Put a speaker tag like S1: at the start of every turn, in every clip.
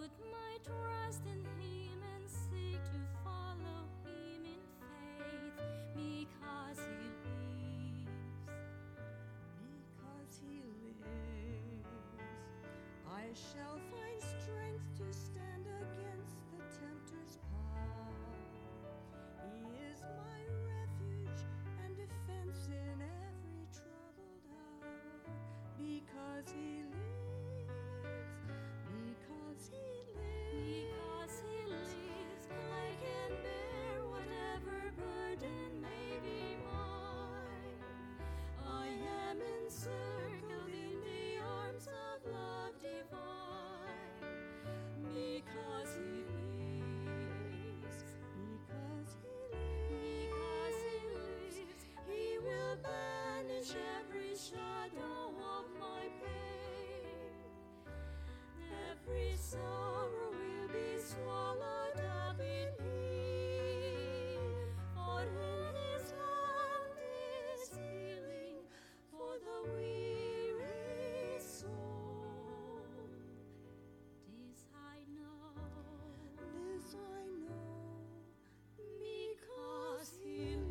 S1: put my trust in him and seek to follow him in faith, because he lives.
S2: Because he lives, I shall find strength to stand against the tempter's power. He is my refuge and defense in every troubled hour. Because he lives, because he lives,
S1: Because he lives, I can bear whatever burden may be mine. I am encircled in the arms of love divine. Because he lives,
S2: because he lives,
S1: because he lives, he will banish every shadow of my pain. Every sorrow will be swallowed up in him. For in his hand is healing for the weary soul. This I know,
S2: this I know,
S1: because he lives.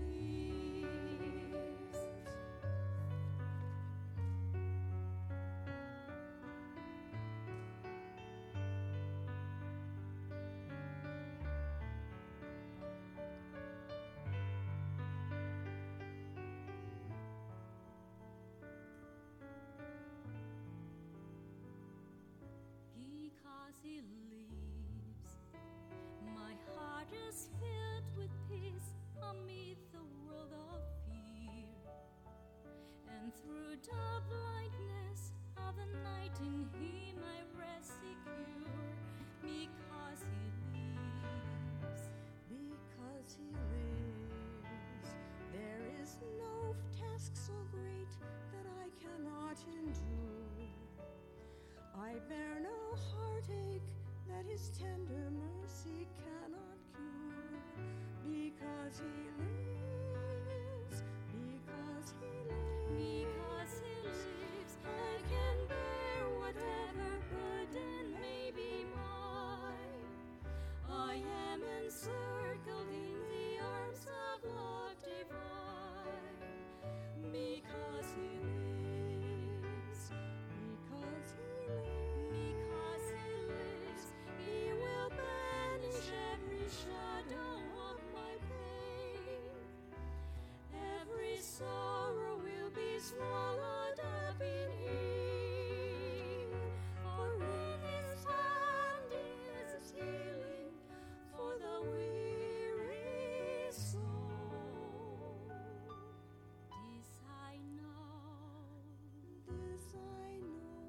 S1: Because he lives, my heart is filled with peace amid the world of fear. And through the blindness of the night in him I rest secure. Because he lives,
S2: because he lives. There is no task so great that I cannot endure. I bear no heartache that his tender mercy cannot cure. Because he lives, because he lives,
S1: because he lives, I can bear whatever burden may be mine. I am encircled in the arms of love divine. Because he lives,
S2: because he lives,
S1: because he lives, he will banish every shadow of my pain. Every sorrow will be swallowed up in him. For in his hand is healing for the weary soul. This I know,
S2: this I know.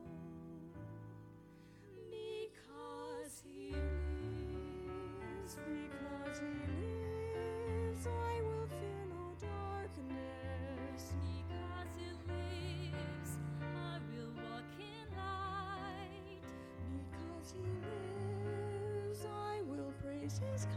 S1: because he lives.
S2: Because he lives, I will fear no darkness.
S1: Because he lives, I will walk in light.
S2: Because he lives, I will praise his